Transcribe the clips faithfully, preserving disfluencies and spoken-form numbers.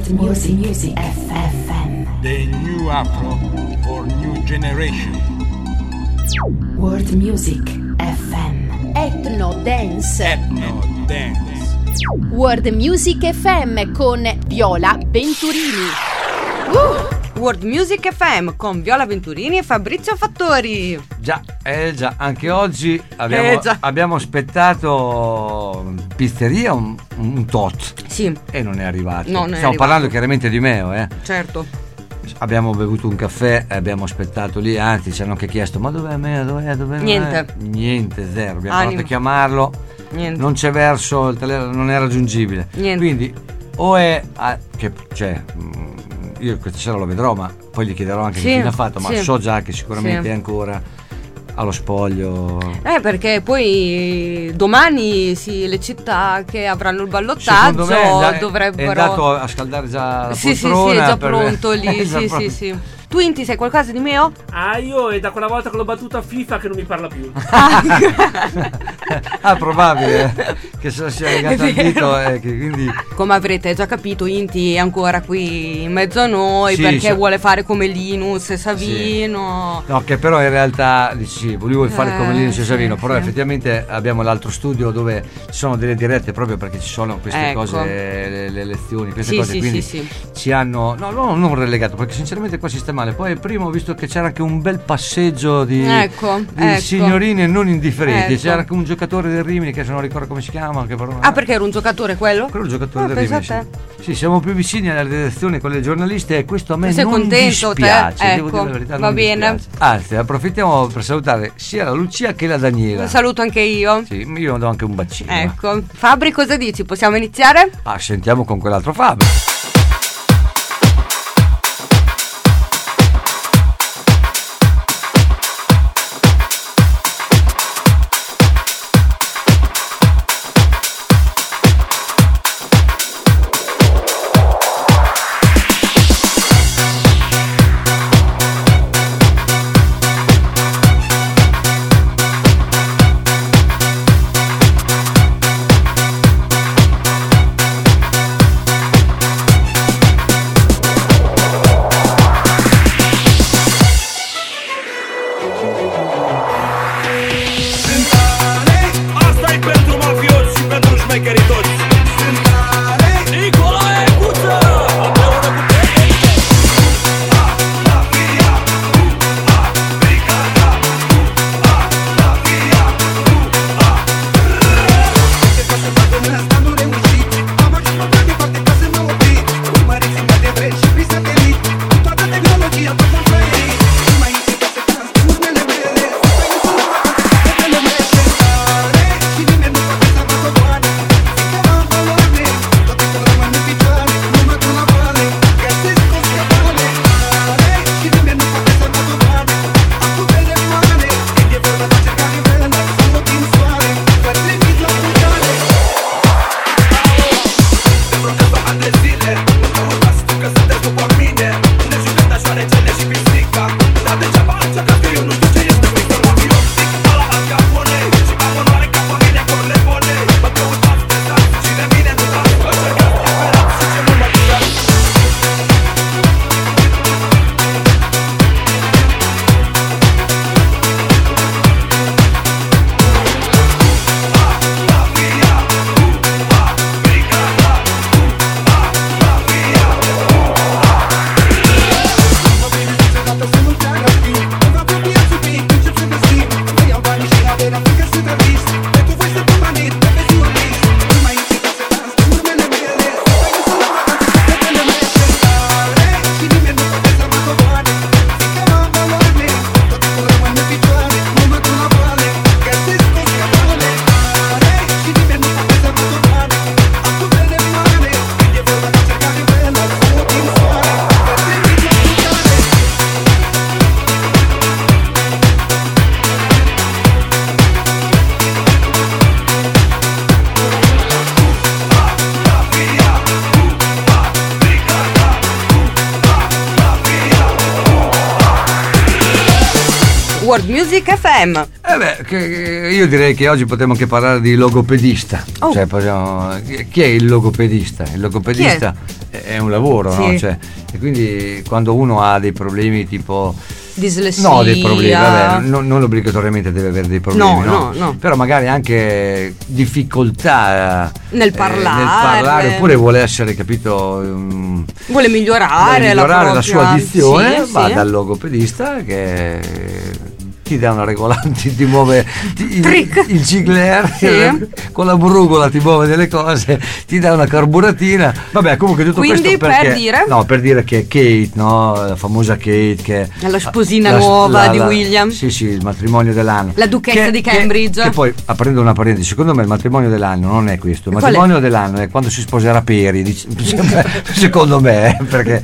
World Music, Music F M. The new Afro for new generation. World Music F M. Ethno Dance. Ethno Dance. World Music F M con Viola Venturini. Uh! World Music F M con Viola Venturini e Fabrizio Fattori. Già, eh già, anche oggi abbiamo, eh già. abbiamo aspettato pizzeria un, un tot. Sì. E non è arrivato. No, non è Stiamo arrivato. parlando chiaramente di Meo, eh. Certo. Abbiamo bevuto un caffè e abbiamo aspettato lì, anzi ci hanno anche chiesto ma dov'è Meo, dov'è, dov'è? Niente. Niente, zero. Abbiamo Anima. provato a chiamarlo, Niente. non c'è verso, il telefono non è raggiungibile. Niente. Quindi o è, ah, che cioè, io questa sera lo vedrò, ma poi gli chiederò anche Sì, che fine ha fatto, ma sì. so già che sicuramente Sì. è ancora allo spoglio. Eh, perché poi domani sì, le città che avranno il Secondo ballottaggio me è andato- dovrebbero. è andato a scaldare già la Sì, sì, sì, poltrona è già per- pronto lì. è già sì, pronto. sì, sì. Tu Inti sai qualcosa di Meo? Ah, io è da quella volta che l'ho battuta a FIFA che non mi parla più. Ah, probabile eh, che se la sia legata al È vero. dito e che quindi Come avrete già capito, Inti è ancora qui in mezzo a noi Sì, perché so- vuole fare come Linus e Savino. no, che però in realtà dici, sì, volevo fare Eh, come Linus e sì, Savino, però sì. effettivamente abbiamo l'altro studio dove ci sono delle dirette proprio perché ci sono queste Ecco. cose, le, le lezioni, queste Sì, cose, sì, quindi sì, sì. ci hanno, no, no, non relegato, perché sinceramente qua si sta male. Poi prima ho visto che c'era anche un bel passeggio di, Ecco, di ecco. signorine non indifferenti, Ecco. c'era anche un giocatore del Rimini che se non ricordo come si chiama, che però Ah, perché era un giocatore quello? quello è il giocatore Ah, del pensa Rimini, a te. sì. Sì, siamo più vicini alla redazione con le giornaliste e questo a me Sei non contento, te? dispiace, devo Ecco, dire la verità, va non bene. dispiace. Anzi, approfittiamo per salutare sia la Lucia che la Daniela. Saluto anche io. Sì, io do anche un bacino. Ecco. Fabri, cosa dici? Possiamo iniziare? Ah, sentiamo con quell'altro Fabio. Asta e pentru mafioți și pentru șmecherii toți. Nicolae Guță, împreună cu Pepe. Și nimeni nu poate să mă doboane. Music F M. Eh beh, che, io direi che oggi potremmo anche parlare di logopedista. Oh. Cioè, possiamo, chi è il logopedista? Il logopedista è? è un lavoro, sì. no? Cioè, e quindi quando uno ha dei problemi tipo... Dislessia. No, dei problemi, vabbè, non, non obbligatoriamente deve avere dei problemi, No, no, no, no. Però magari anche difficoltà Nel parlare. eh, nel parlare, oppure vuole essere, capito, um, Vuole migliorare, vuole migliorare la, la, sua propria... dizione, sì, va sì. dal logopedista che ti dà una regolante, ti muove ti, Trick. il, il cigler, Sì. con la brugola ti muove delle cose, ti dà una carburatina. Vabbè, comunque tutto Quindi, questo perché, per dire? no, per dire che Kate, no, la famosa Kate che È la sposina la- nuova la- di la- William. Sì, sì, il matrimonio dell'anno. La duchessa Che- di che- Cambridge. Che, poi, aprendo una parentesi, secondo me il matrimonio dell'anno non è questo. Il Qual è? matrimonio dell'anno è quando si sposerà Peri, dic- secondo me, eh, perché,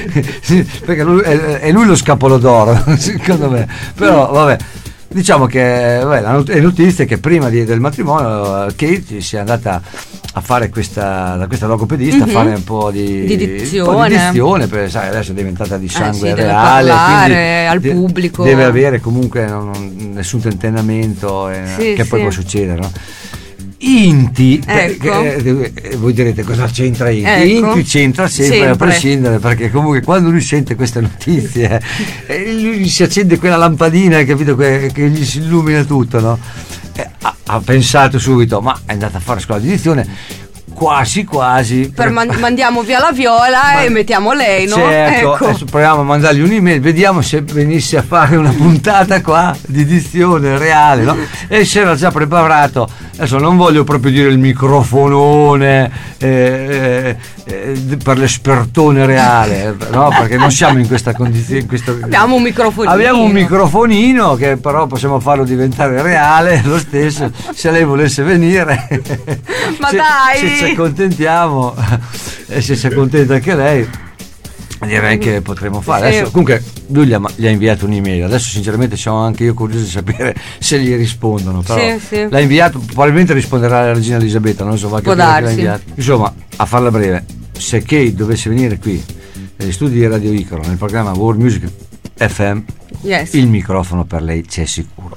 perché lui, è, è lui lo scapolo d'oro, secondo me. Però, vabbè. Diciamo che vabbè, la not- è notizia che prima di- del matrimonio eh, Kate si è andata a fare questa da questa logopedista Mhm. a fare un po' di, Di dizione. un po' di dizione, perché sai, adesso è diventata di sangue sì, deve reale, parlare al quindi pubblico. deve avere comunque non- non- nessun tentennamento, eh, Sì, che poi sì. può succedere, no? Inti, Ecco. perché, eh, voi direte cosa c'entra Inti? Ecco. Inti c'entra sempre, Sempre. a prescindere, perché comunque quando lui sente queste notizie eh, lui gli si accende quella lampadina, capito, che, che gli si illumina tutto, no? Eh, ha, ha pensato subito, ma è andata a fare scuola di dizione, quasi quasi Per man- mandiamo via la Viola Ma- e mettiamo lei, no? certo, Ecco. adesso proviamo a mandargli un'email, vediamo se venisse a fare una puntata qua di dizione reale, no? E si era già preparato, adesso non voglio proprio dire il microfonone eh, eh, per l'espertone reale, no? Perché non siamo in questa condizione. in questo- Abbiamo un microfonino. Abbiamo un microfonino che però possiamo farlo diventare reale lo stesso, se lei volesse venire. Ma se, dai! se ci accontentiamo e se si accontenta anche lei, direi che potremmo fare. Sì. Adesso, comunque lui gli ha, gli ha inviato un'email, adesso sinceramente sono anche io curioso di sapere se gli rispondono, però Sì, sì. l'ha inviato, probabilmente risponderà la regina Elisabetta, non so, va a Può capire chi l'ha darsi. inviato. Insomma, a farla breve, se Kate dovesse venire qui negli studi di Radio Icaro nel programma World Music F M, Yes. il microfono per lei c'è sicuro.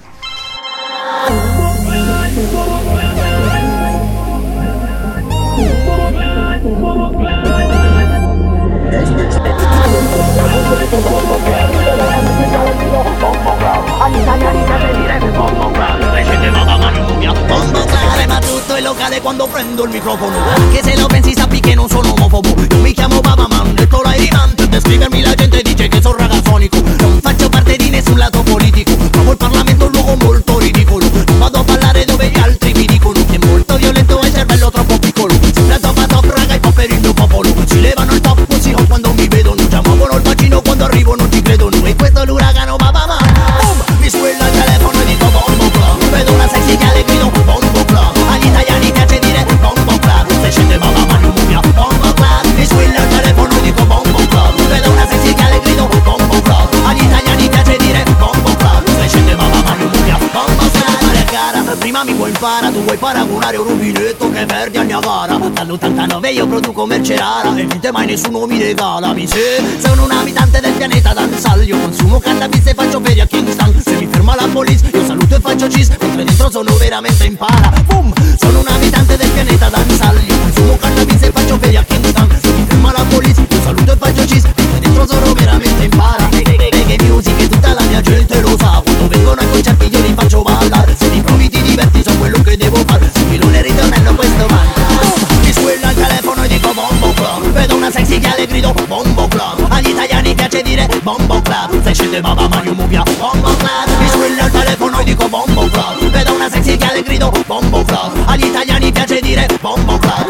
Ma tutto è locale quando prendo il microfono. Anche se lo pensi sappi che non sono omofobo. Io mi chiamo Baba Man, detto la rimante. Per scrivermi la gente dice che sono ragazzonico. Non faccio parte di nessun lato politico. Trovo il Parlamento un luogo molto ridicolo. Non vado a ballare dove gli altri mi dicono che è molto violento e il cervello troppo piccolo. Sempre top a top raga, i pop per il mio popolo. Si levano il top così o quando mi vedono. Già muovono il bacino quando arrivo non ci credono. E questo è l'uragano Baba Man. Boom! Mi squilla il telefono e dico bombo club. Vedo una sexy che le grido bombo club. Agli italiani piace dire bombo club. Se scende Baba Man io muovia bombo club. Mi squilla il telefono e dico bombo club. Vedo una sexy che le grido bombo club. Agli italiani piace dire bombo club. Se scende Baba Man io muovia bombo club. Mare cara, prima mi vuoi impara. Tu vuoi paragonare un rubinetto che verde a Niagara. Dall'ottantanove io produco merce rara e niente mai nessuno mi regala. Mi se sono un abitante del pianeta Danzal. Io consumo cannabis e faccio ferie a Kingston. Se mi ferma la police io saluto e faccio cheese. Mentre dentro sono veramente in para. Boom! Sono un abitante del pianeta Danzal. Io consumo cannabis e faccio ferie a Kingston. Se mi ferma la police io saluto e faccio cheese. Mentre dentro sono veramente in para. Reggae music e tutta la mia gente lo sa. Quando vengono ai concerti io li faccio ballare. Se mi provi ti diverti so quello che devo fare. Se mi non è ritornello questo man. Mi squilla il telefono e dico bombo club. Vedo una sexy che le grido bombo club. Agli italiani piace dire bombo club. Se scende Baba Man io muovia bombo club. Mi squilla il telefono e dico bombo club. Vedo una sexy che le grido bombo club. Agli italiani piace dire bombo club.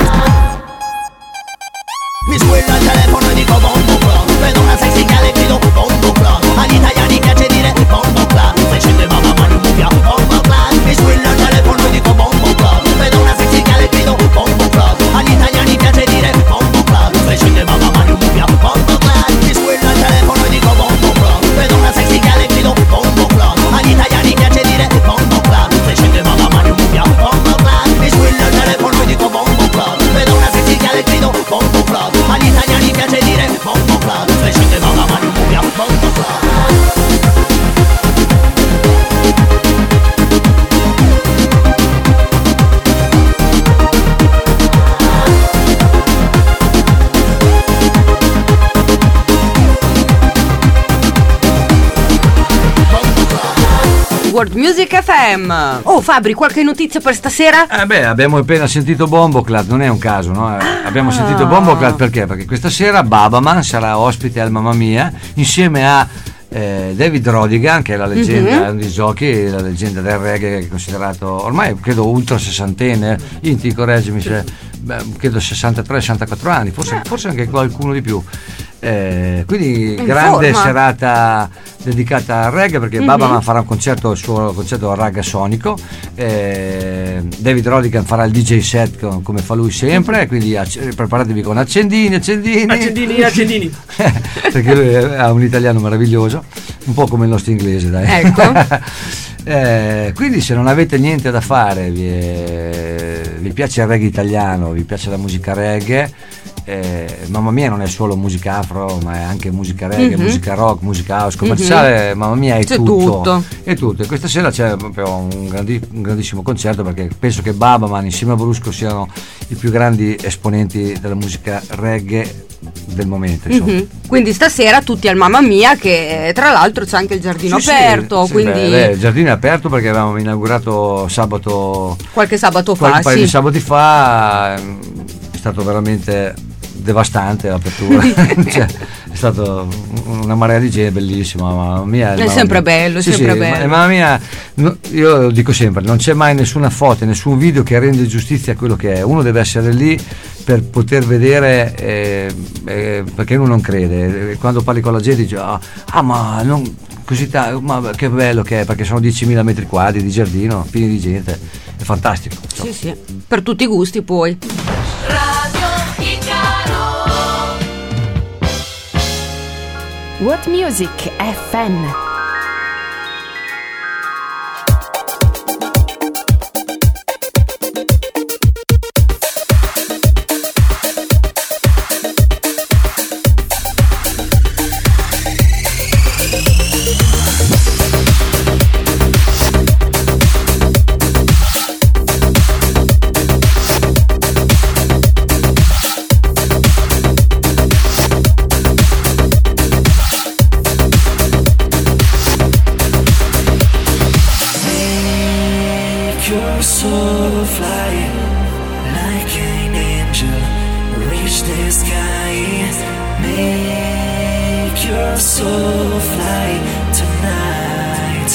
Mi squilla il telefono e dico bombo club. Vedo una sexy che le grido bombo club. Agli italiani piace dire bombo club. Se scende Baba Man io muovia bombo club. Mi squilla il telefono e dico bombo club. Vedo una sexy che le grido bombo club. Agli italiani piace dire bombo club. Se scende Baba Man io muovia bombo club. Mi squilla il telefono e dico bombo club. Vedo una sexy che le grido bombo club. Agli italiani piace dire bombo club. Se scende Baba Man io muovia bombo club. Mi World Music F M. Oh Fabri, qualche notizia per stasera? Eh beh, abbiamo appena sentito Bomboclat, non è un caso, no? Eh, abbiamo Ah. sentito Bomboclat perché? Perché questa sera Babaman sarà ospite al Mamma Mia insieme a eh, David Rodigan, che è la leggenda, Mhm. è un di giochi, la leggenda del reggae, che è considerato ormai credo ultra sessantenne. Inti, correggimi se beh, credo sessantatré sessantaquattro anni, forse, forse anche qualcuno di più. Eh, quindi In grande forma. serata dedicata al reggae, perché Mhm. Babaman farà un concerto, il suo concerto ragga sonico, eh, David Rodigan farà il D J set con- come fa lui sempre, quindi acc- preparatevi con accendini, accendini, Accendini, accendini. perché lui ha un italiano meraviglioso, un po' come il nostro inglese, dai. Ecco. Eh, quindi se non avete niente da fare, vi, è- vi piace il reggae italiano, vi piace la musica reggae, eh, Mamma Mia non è solo musica afro, ma è anche musica reggae, Mhm. musica rock, musica house, commerciale. Mamma Mia è C'è tutto, tutto. è tutto. E questa sera c'è proprio un, grandi- un grandissimo concerto, perché penso che Babaman insieme a Brusco siano i più grandi esponenti della musica reggae del momento, insomma. Mhm. Quindi stasera tutti al Mamma Mia, che tra l'altro c'è anche il giardino Sì, sì, aperto, sì, quindi beh, beh, il giardino è aperto perché avevamo inaugurato sabato, qualche sabato qualche fa, paio sì. di sabati fa, ehm, è stato veramente devastante l'apertura. Cioè, è stato una marea di gente, bellissima, mamma mia. È mamma sempre mia. bello, è Sì, sempre sì, bello. ma- mamma mia, no, io lo dico sempre, non c'è mai nessuna foto, nessun video che rende giustizia a quello che è. Uno deve essere lì per poter vedere, eh, eh, perché uno non crede. Quando parli con la gente dice ah, ah, ma non così ta- ma che bello che è, perché sono diecimila metri quadri di giardino pieni di gente, è fantastico, insomma. Sì, sì, per tutti i gusti poi. World Music F M. Your soul fly like an angel, reach the sky. Make your soul fly tonight.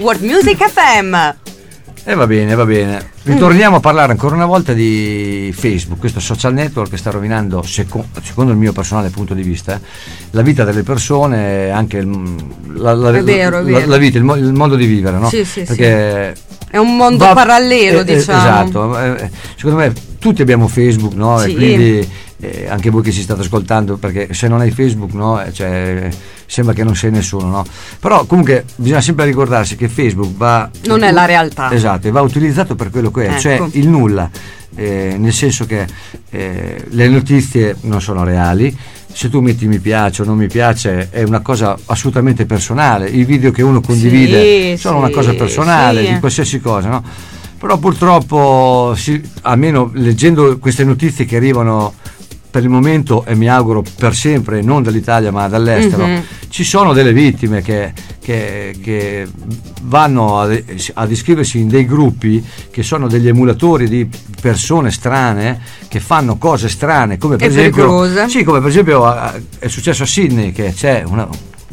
World Music F M. E eh, va bene, va bene. Ritorniamo a parlare ancora una volta di Facebook, questo social network che sta rovinando, seco- secondo il mio personale punto di vista, la vita delle persone, anche il, la, la, è vero, la, è vero. la vita, il, mo- il modo di vivere, no? Sì, sì, perché sì. È un mondo va, parallelo, eh, diciamo. Esatto, eh, secondo me tutti abbiamo Facebook, no? Sì. E quindi eh, anche voi che ci state ascoltando, perché se non hai Facebook, no? Cioè, sembra che non sei nessuno, no? Però comunque bisogna sempre ricordarsi che Facebook va... Non è la realtà. Esatto, e va utilizzato per quello che è, Ecco. cioè il nulla, eh, nel senso che eh, le notizie non sono reali. Se tu metti mi piace o non mi piace è una cosa assolutamente personale, i video che uno condivide sì, sono sì, una cosa personale, sì. di qualsiasi cosa, no? Però purtroppo, si, almeno leggendo queste notizie che arrivano per il momento e mi auguro per sempre, non dall'Italia ma dall'estero, Mm-hmm. ci sono delle vittime che, che, che vanno ad, ad iscriversi in dei gruppi che sono degli emulatori di persone strane che fanno cose strane, come per E esempio pericolose. sì, come per esempio è successo a Sydney, che c'è una,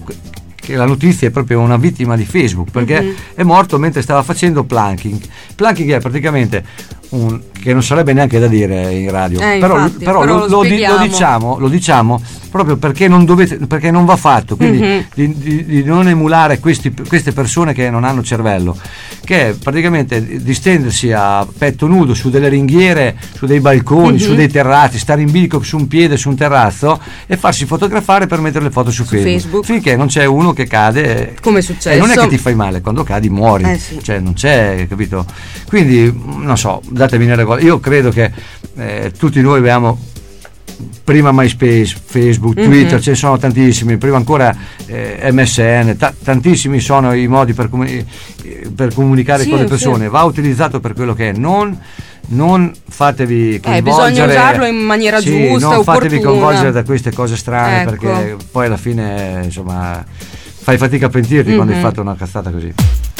che la notizia è proprio una vittima di Facebook, perché Mm-hmm. è morto mentre stava facendo planking. Planking è praticamente un, che non sarebbe neanche da dire in radio, Eh, però, infatti, però, però lo, lo lo, di- spieghiamo. lo diciamo lo diciamo proprio perché non dovete, perché non va fatto, quindi Mm-hmm. di, di- di non emulare questi, queste persone che non hanno cervello, che è praticamente distendersi a petto nudo su delle ringhiere, su dei balconi, Mm-hmm. su dei terrazzi, stare in bilico su un piede su un terrazzo e farsi fotografare per mettere le foto su, Facebook, Facebook. finché non c'è uno che cade. Come è successo. E non è che ti fai male, quando cadi muori, Eh, sì. cioè non c'è, capito? Quindi non so, datevi una regola. Io credo che eh, tutti noi abbiamo prima MySpace, Facebook, Mm-hmm. Twitter, ce ne sono tantissimi, prima ancora eh, M S N, ta- tantissimi sono i modi per, comuni- eh, per comunicare Sì, con le sì. persone, va utilizzato per quello che è, non, non fatevi coinvolgere, bisogna usarlo in maniera sì, giusta, non fatevi opportuna. coinvolgere da queste cose strane, Ecco. perché poi alla fine insomma fai fatica a pentirti Mm-hmm. quando hai fatto una cazzata così.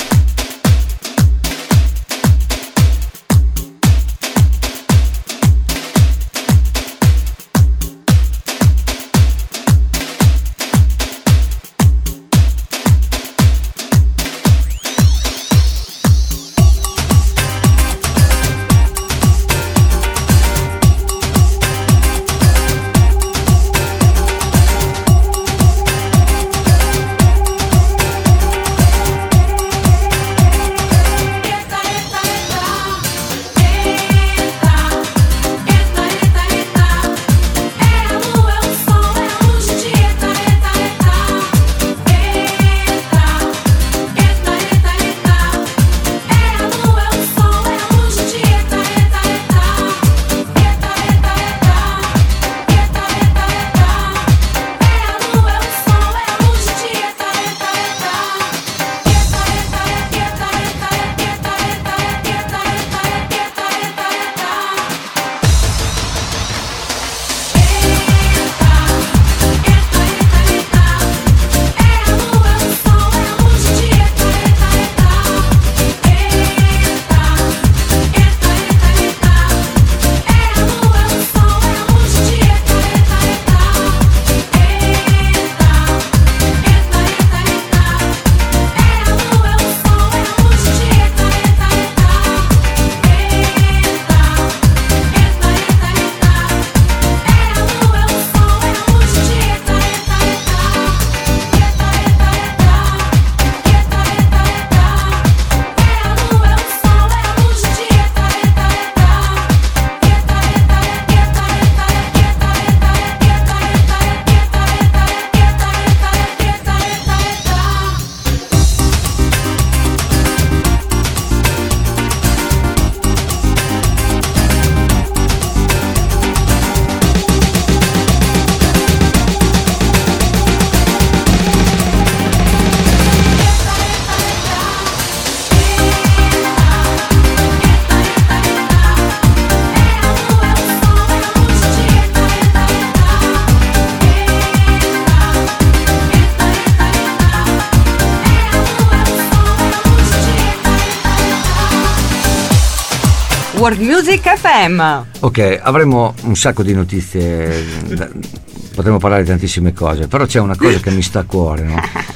World Music F M. Ok, avremo un sacco di notizie, da- potremmo parlare di tantissime cose, però c'è una cosa che mi sta a cuore, no?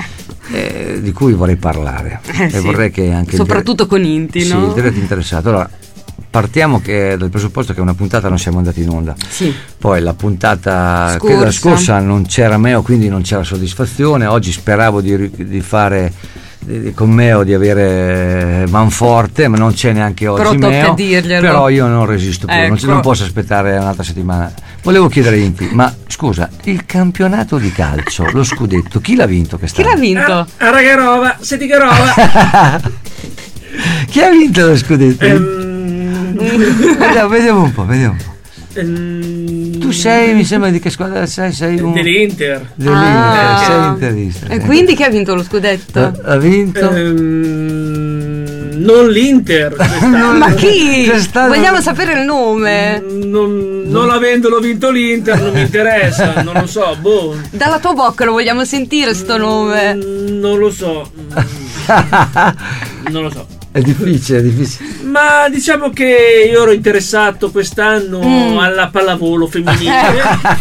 eh, di cui vorrei parlare. Eh, e sì. vorrei che anche il soprattutto con Inti, Sì, no? il diretto interessato. Allora, partiamo che dal presupposto che una puntata non siamo andati in onda. Sì. Poi la puntata Scorsa. credo la scorsa non c'era Meo, quindi non c'era soddisfazione. Oggi speravo di, di fare di, con Meo di avere Manforte, ma non c'è neanche oggi. Però tocca Meo, dirglielo. però io non resisto più, non, Ecco. non posso aspettare un'altra settimana. Volevo chiedere a Inti, ma scusa, il campionato di calcio, lo scudetto, chi l'ha vinto Chi quest'anno? l'ha vinto? Ah, ah, che roba, senti che roba. Chi ha vinto lo scudetto? Ehm, Vediamo, vediamo un po', vediamo un po'. ehm, Tu sei, mi sembra di che squadra sei? Sei un dell'Inter. dell'Inter, Ah. sei interista. E quindi chi ha vinto lo scudetto? ha, ha vinto? Ehm, non l'Inter. quest'anno. Ma chi? Quest'anno- Vogliamo sapere il nome. Non, non avendolo vinto l'Inter non mi interessa, non lo so, boh. Dalla tua bocca lo vogliamo sentire sto nome. Mm, Non lo so. Mm, Non lo so. È difficile, è difficile. Ma diciamo che io ero interessato quest'anno Mm. alla pallavolo femminile.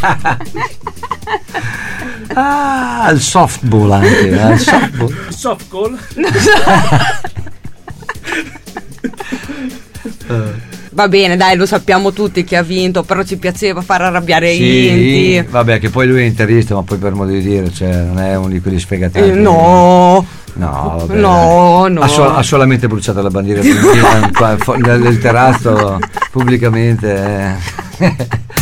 Ah, al softball anche, eh, al softball. Softball. Va bene, dai, lo sappiamo tutti chi ha vinto, però ci piaceva far arrabbiare Sì, Inti. vabbè, che poi lui è interista, ma poi per modo di dire, cioè, non è uno di quelli sfegatati. Eh, no, No, vabbè. no, no. Ha, sol- ha solamente bruciato la bandiera del Milan qua, fu- nel, nel terrazzo pubblicamente. eh.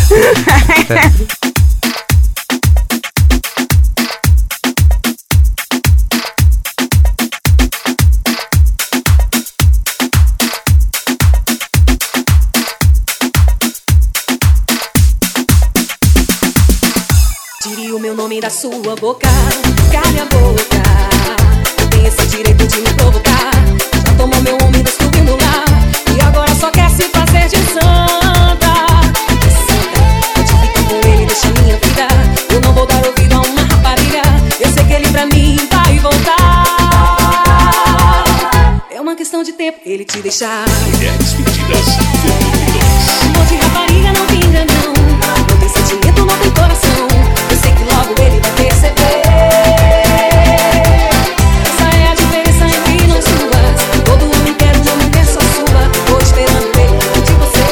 Tire o meu nome da sua boca, cale a boca. Tem esse direito de me provocar. Já tomou meu homem, destruiu meu lar. E agora só quer se fazer de santa. De santa, pode ficar com ele, deixa minha vida. Eu não vou dar ouvido a uma rapariga. Eu sei que ele pra mim vai voltar. É uma questão de tempo ele te deixar. Mulheres Pedidas, volume dois. Amor de rapariga não vinga não. Não tem sentimento, não tem coração. Eu sei que logo ele vai perceber. Essa é a diferença entre nós duas. Todo homem quer uma mulher só sua. Tô esperando ele de você.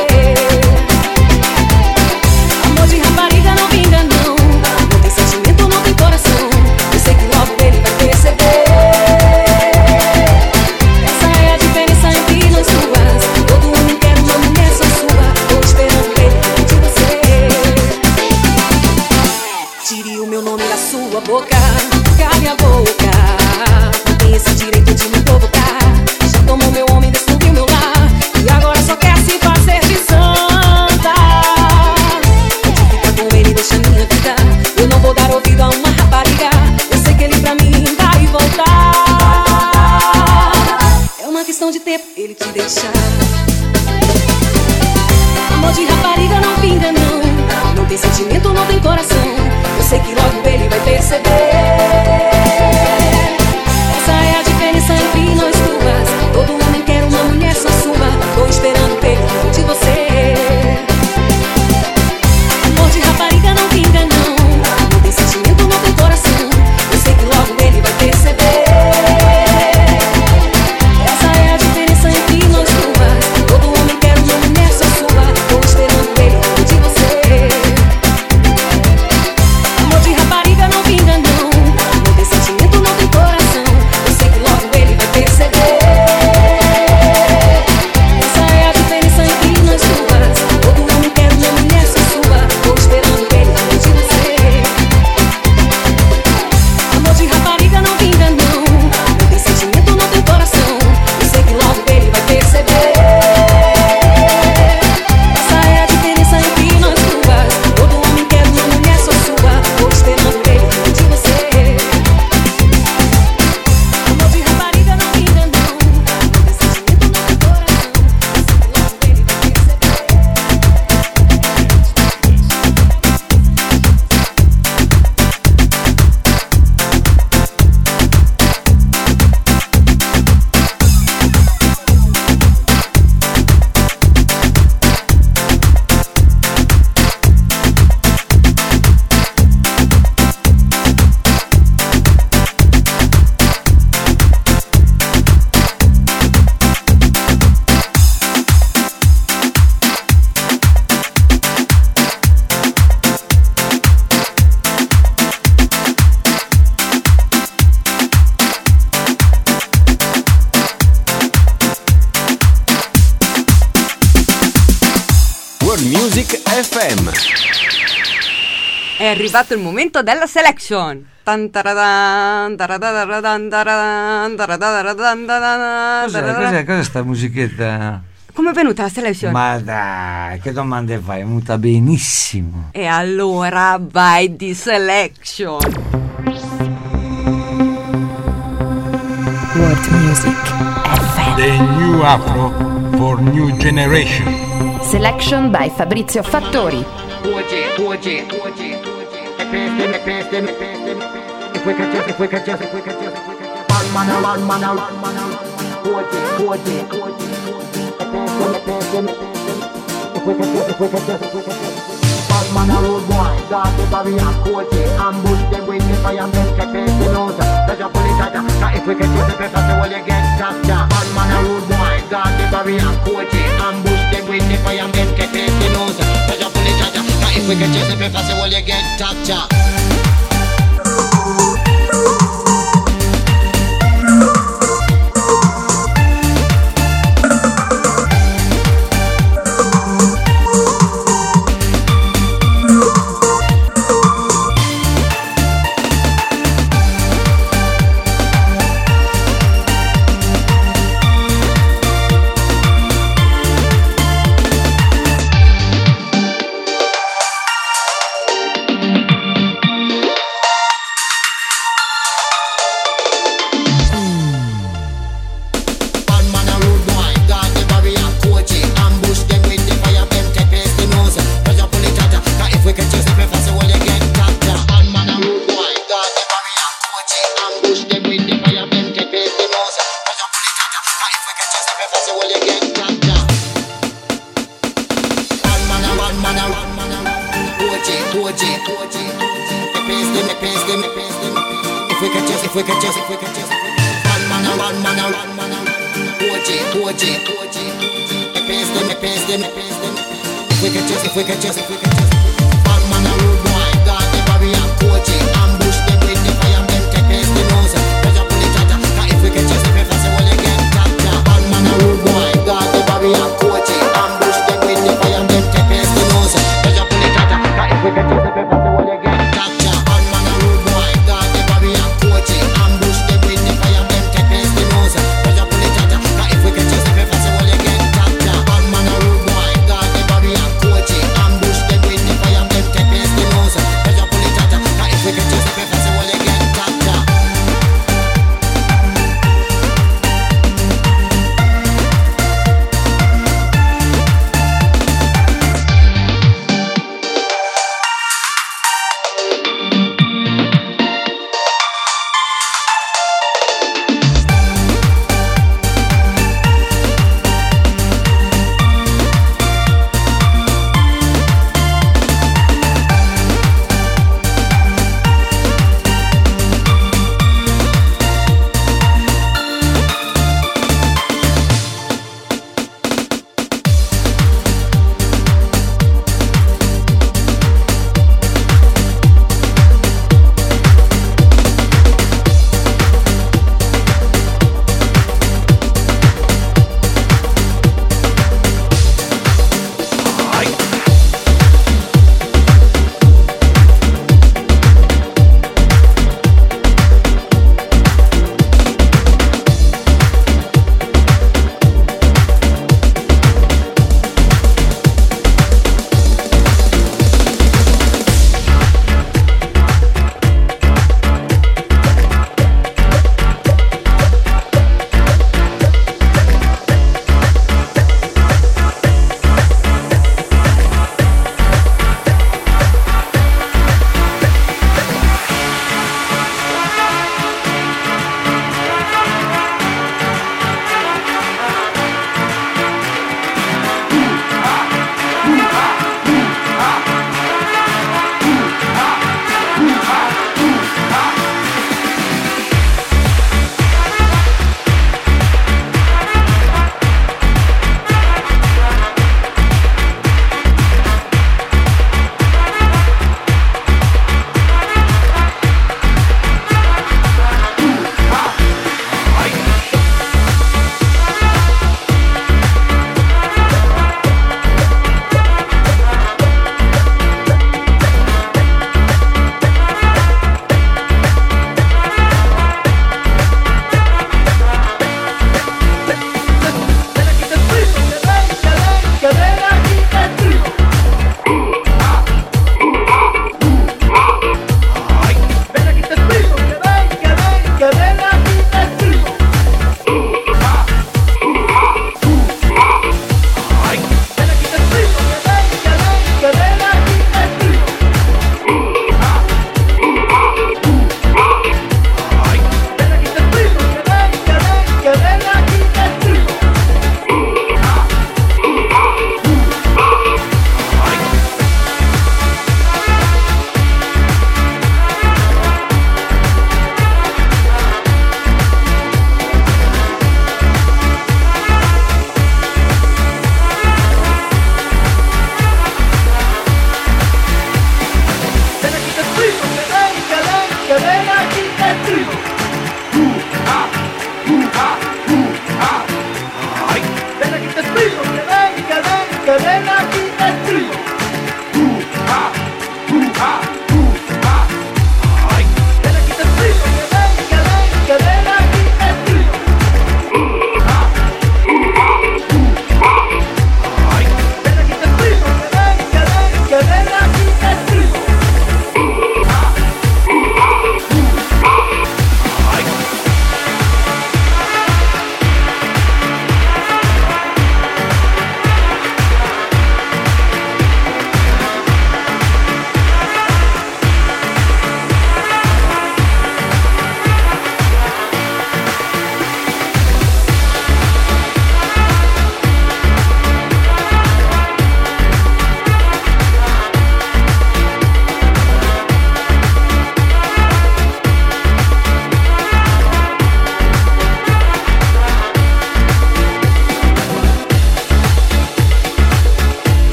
Amor de rapariga não vinga não. Não tem sentimento, não tem coração. Eu sei que logo ele vai perceber. Essa é a diferença entre nós duas. Todo homem quer uma mulher só sua. Tô esperando ele de você. Tire o meu nome da sua boca, cale a boca. Não tem esse direito de me provocar. Já tomou meu homem, destruiu meu lar. E agora só quer se fazer de santa. Pode ficar com ele, deixa minha vida. Eu não vou dar ouvido a uma rapariga. Eu sei que ele pra mim vai voltar. É uma questão de tempo ele te deixar. Amor de rapariga não vinga não. Não tem sentimento, não tem coração. Eu sei que logo ele vai perceber. Essa é a diferença entre nós duas. Todo homem quer uma mulher só sua. Tô esperando pelo de você. Amor de rapariga não vinga não. Não tem sentimento, não tem coração. Eu sei que logo ele vai perceber. Essa é a diferença entre nós duas. Todo homem quer uma mulher só sua. Tô esperando ele de você. Amor de rapariga não vinga não. F M. È arrivato il momento della selection. Tan taradan, taradadaradan, taradan, taradadaradan, taradan, Cos'è, taradan. cos'è, cos'è sta musichetta? Come è venuta la selection? Ma dai, che domande fai? È venuta benissimo. E allora vai di selection. World Music F M. The new Afro for new generation. Selection by Fabrizio Fattori. Man a road boy, got the barrier, coach it, ambush them with the fire, them take the nose. Pressure pull it tighter, cause if we can use the paper, so will you get captured. Bad man a road boy, got the barrier, coach it, ambush them with the fire, them take the nose. Pressure pull it tighter, cause if we can use the paper, so will you get captured.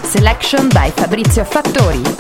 Selection by Fabrizio Fattori.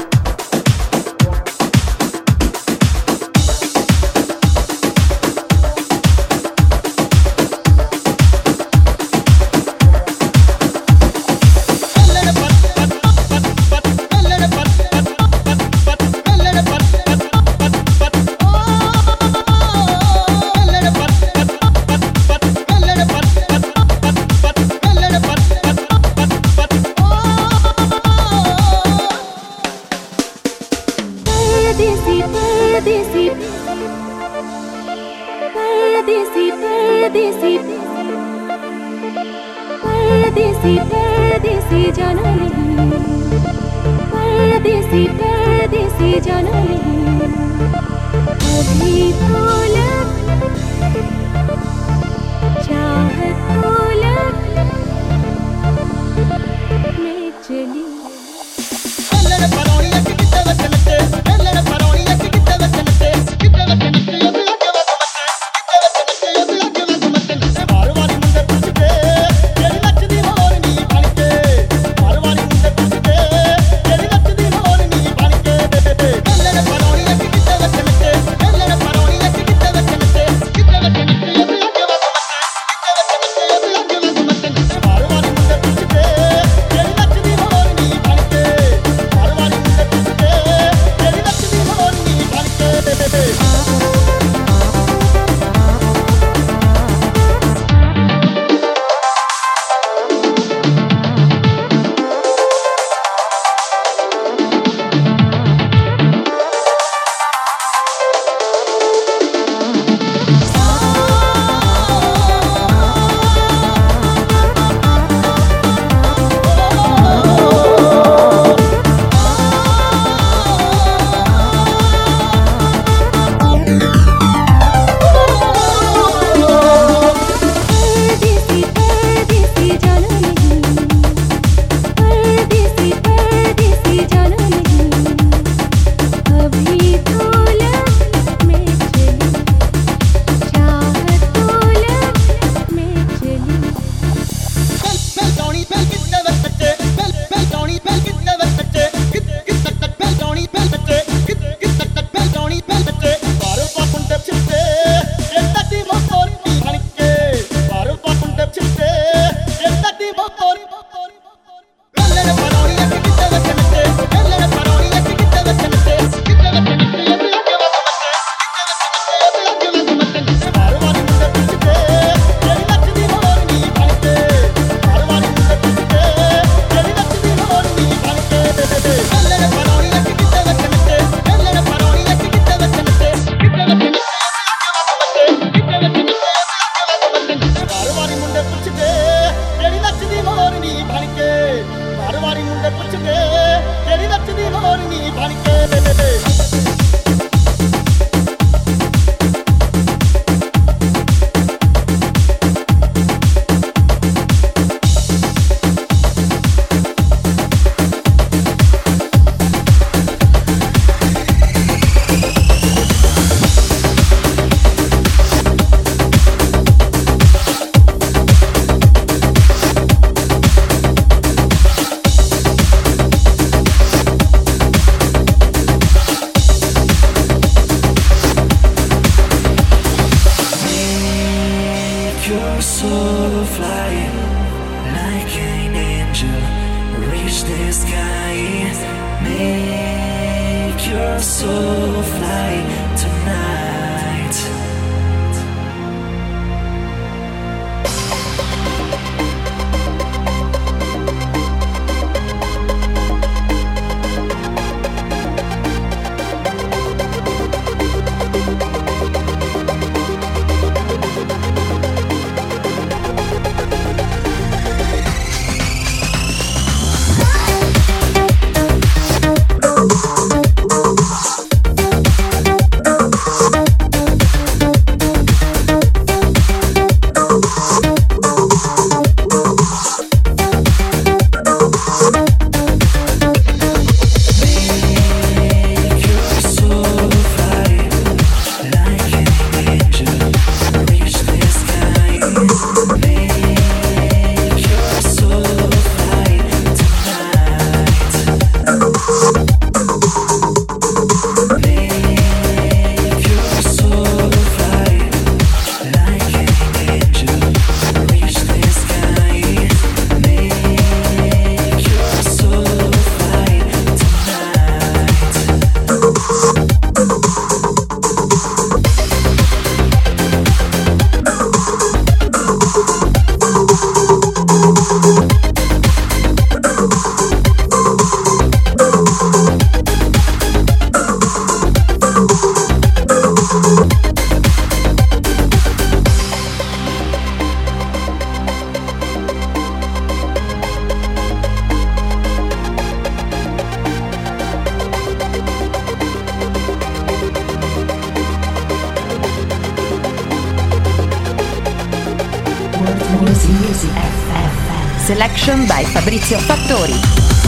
Selection by Fabrizio Fattori.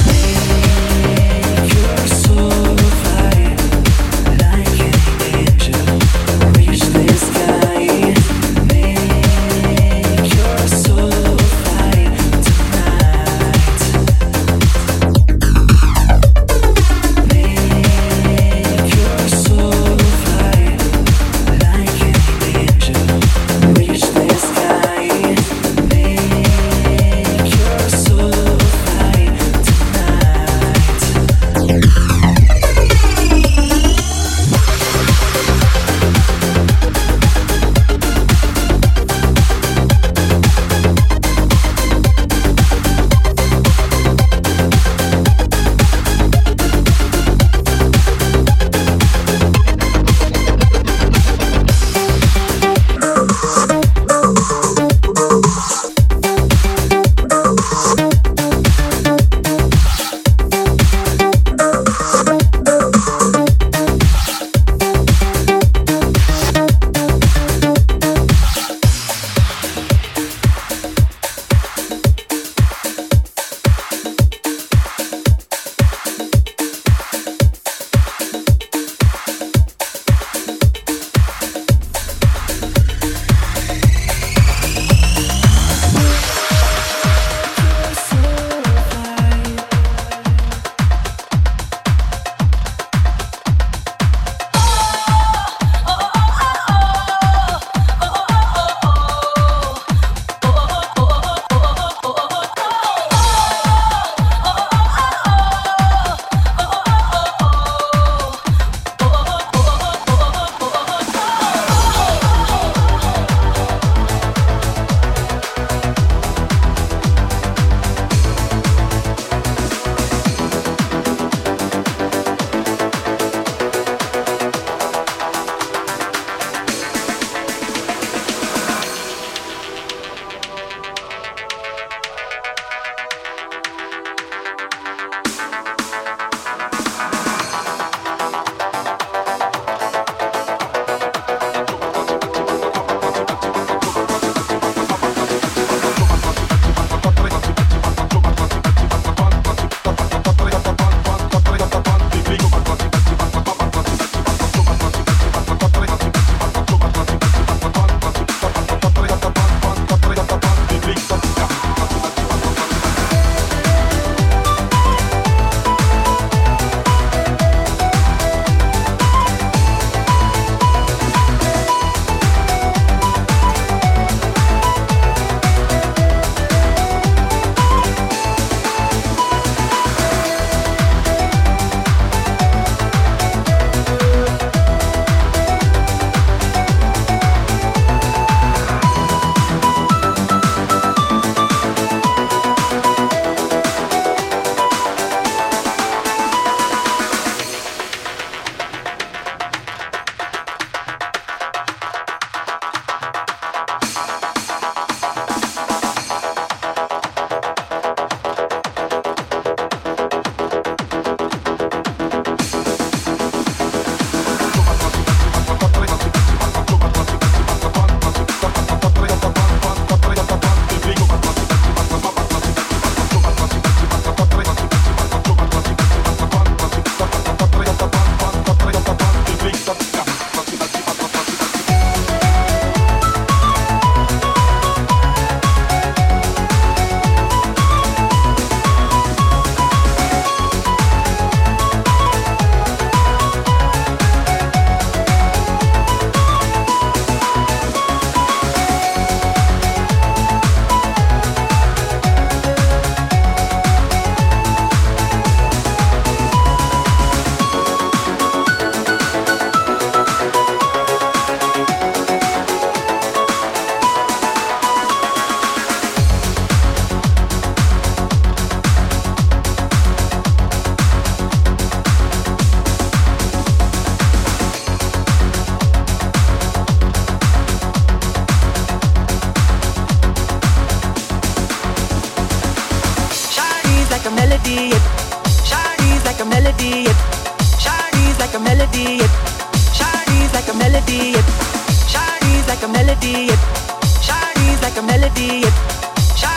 melody. Shawty's like a melody. Shawty's like a melody. Shawty's like a melody. Shawty's like a melody. Shawty's like a melody. Shawty's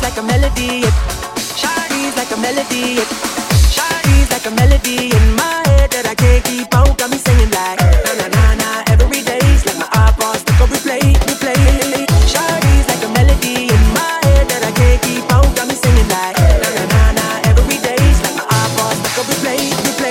like a melody. Shawty's like a melody. Shawty's like a melody in my head that I can't keep out. Got me singing like na na na na every day's like my iPod stuck on replay, replay. Shawty's like a melody in my head that I can't keep out. Got me singing like na na na na every day's like my iPod stuck on replay, replay.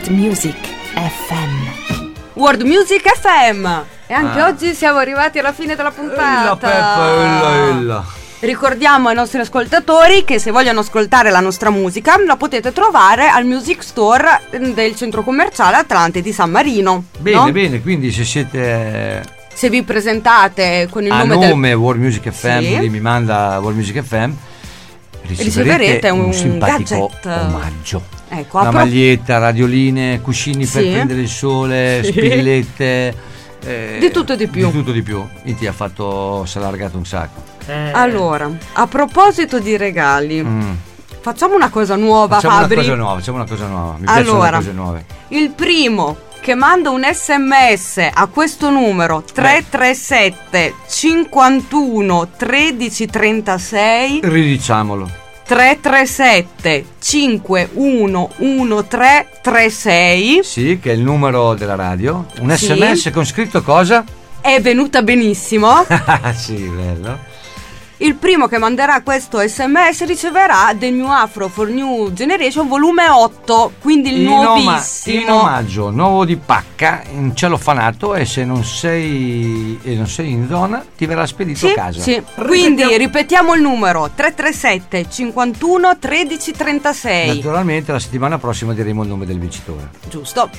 World Music F M. World Music F M. E anche Ah. oggi siamo arrivati alla fine della puntata. Ella Peppa, ella, ella. Ricordiamo ai nostri ascoltatori che se vogliono ascoltare la nostra musica la potete trovare al Music Store del centro commerciale Atlante di San Marino. Bene, no? bene, quindi se siete Se vi presentate con il a nome, nome del... World Music F M, Sì. quindi mi manda World Music F M, riceverete, riceverete un, un simpatico gadget. omaggio. Ecco, Una a pro- maglietta, radioline, cuscini per Sì. prendere il sole, Sì. spillette, eh, Di tutto e di più. Di tutto e di più. E ti ha fatto, si è allargato un sacco. Allora, a proposito di regali, Mm. facciamo una cosa nuova, Facciamo una Fabri. cosa nuova, facciamo una cosa nuova. Mi piacciono Allora, le cose nuove. il primo che manda un sms a questo numero tre tre sette cinquantuno tredici trentasei Ridiciamolo. tre tre sette cinque uno uno tre tre sei Sì, che è il numero della radio. Un Sì. sms con scritto cosa? è venuta benissimo. Sì, bello. Il primo che manderà questo sms riceverà del New Afro for New Generation volume otto, quindi il In, oma- nuovissimo. in omaggio, nuovo di pacca, in celofanato, e se non sei e non sei in zona ti verrà spedito Sì, a casa. sì. Quindi ripetiamo il numero tre tre sette cinquantuno tredici trentasei. Naturalmente la settimana prossima diremo il nome del vincitore. Giusto.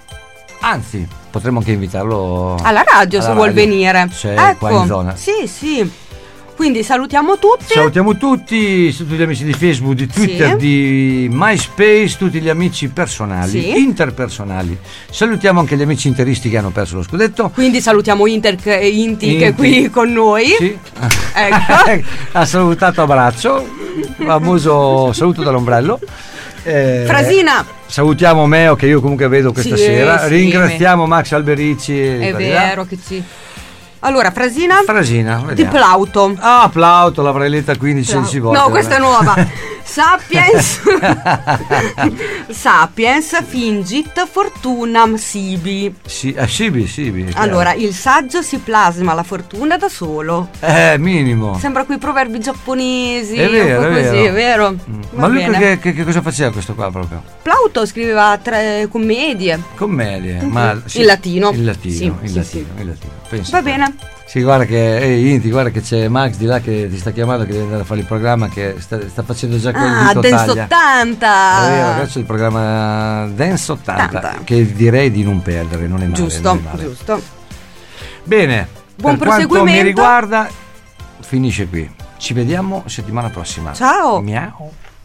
Anzi, potremmo anche invitarlo Alla radio alla se vuol radio, venire. se è Ecco. qua in zona. Sì, sì. Quindi salutiamo tutti. Salutiamo tutti, tutti gli amici di Facebook, di Twitter, Sì. di MySpace, tutti gli amici personali, Sì. interpersonali. Salutiamo anche gli amici interisti che hanno perso lo scudetto. Quindi salutiamo Inter e Inti che è Inti. qui con noi. Sì. Ecco. Ha salutato, abbraccio, famoso saluto dall'ombrello. Eh, Frasina. Salutiamo Meo che io comunque vedo questa Sì, sera. sì, Ringraziamo Max Alberici. È vero che ci. Allora, Frasina. Frasina, Di vediamo. Plauto. Ah, Plauto, l'avrei letta quindici sedici volte. No, questa è vabbè. nuova. Sapiens. Sapiens fingit fortunam sibi. Sì, eh, Sibi, Sibi. è chiaro. Allora, il saggio si plasma la fortuna da solo. Eh, minimo. Sembra quei proverbi giapponesi. È vero, un po' è così, vero. è vero. Mm. Va Ma lui bene. che, che- che cosa faceva questo qua proprio? Plauto scriveva tre commedie. Commedie, Mhm. ma In latino. Il latino, Sì, il sì, latino, sì. il latino. Pensa Va te. bene. Sì, guarda che, ehi Inti, guarda che c'è Max di là che ti sta chiamando, che deve andare a fare il programma, che sta, sta facendo già quel Ah, dito Dance taglia. ottanta. È vero, adesso c'è il programma Dance ottanta, ottanta. che direi di non perdere, non è male. Giusto, non è male. giusto. Bene, Buon per quanto mi proseguimento. riguarda finisce qui. Ci vediamo settimana prossima. Ciao. Miau.